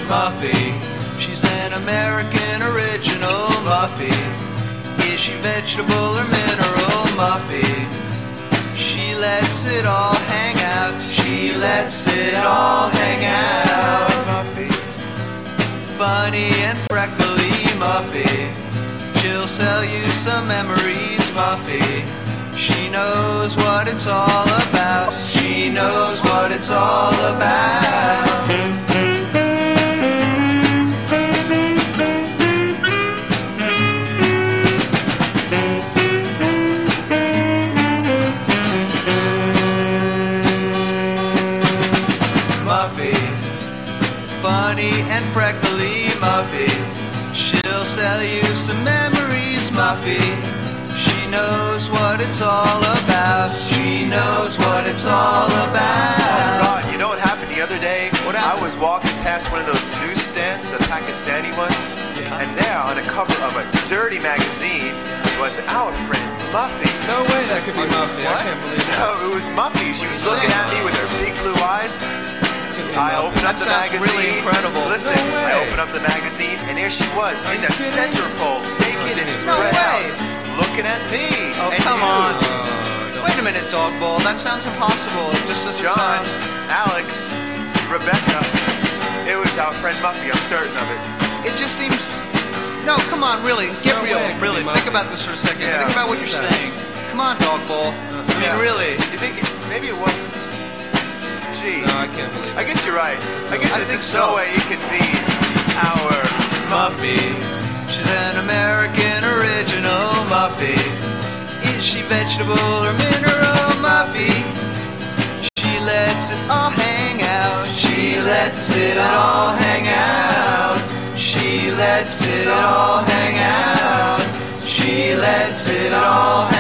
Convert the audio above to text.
Muffy. She's an American original Muffy. Is she vegetable or mineral Muffy? She lets it all hang out. She lets it all hang out. Muffy. Funny and freckly Muffy. She'll sell you some memories Muffy. She knows what it's all about. She knows what it's all about. Muffy, funny and freckly Muffy. She'll sell you some memories Muffy. She knows what it's all about. She knows what it's all about. Ron, you know what happened the other day? I was walking past one of those newsstands, the Pakistani ones, and there on the cover of a dirty magazine was our friend Muffy. No way that could be Muffy. What? I can't believe that. No, it was Muffy. She was looking at me with her big blue eyes. I opened up the magazine. Really incredible. Listen, No way. I opened up the magazine, and there she was in the centerfold, naked and No spread way. out, looking at me. Oh, and come you. on. Wait a minute, Dog Bowl. That sounds impossible. Just as a John, sign. Alex, Rebecca. It was our friend Muffy, I'm certain of it. It just seems... No, come on, really. Get no real. way it could Really. be Think Muffy. about this for a second. Yeah. Think about what you're Yeah. saying. Come on, Dog Bowl. I mean, Yeah. really. You think maybe it wasn't? Gee, No, I can't believe it. I guess you're right. I guess I there's think just so. no way it could be our Muffy. She's an American original Muffy. Is she vegetable or mineral Muffy? She lets it all hang out. She lets it all hang out. She lets it all hang out. She lets it all hang out.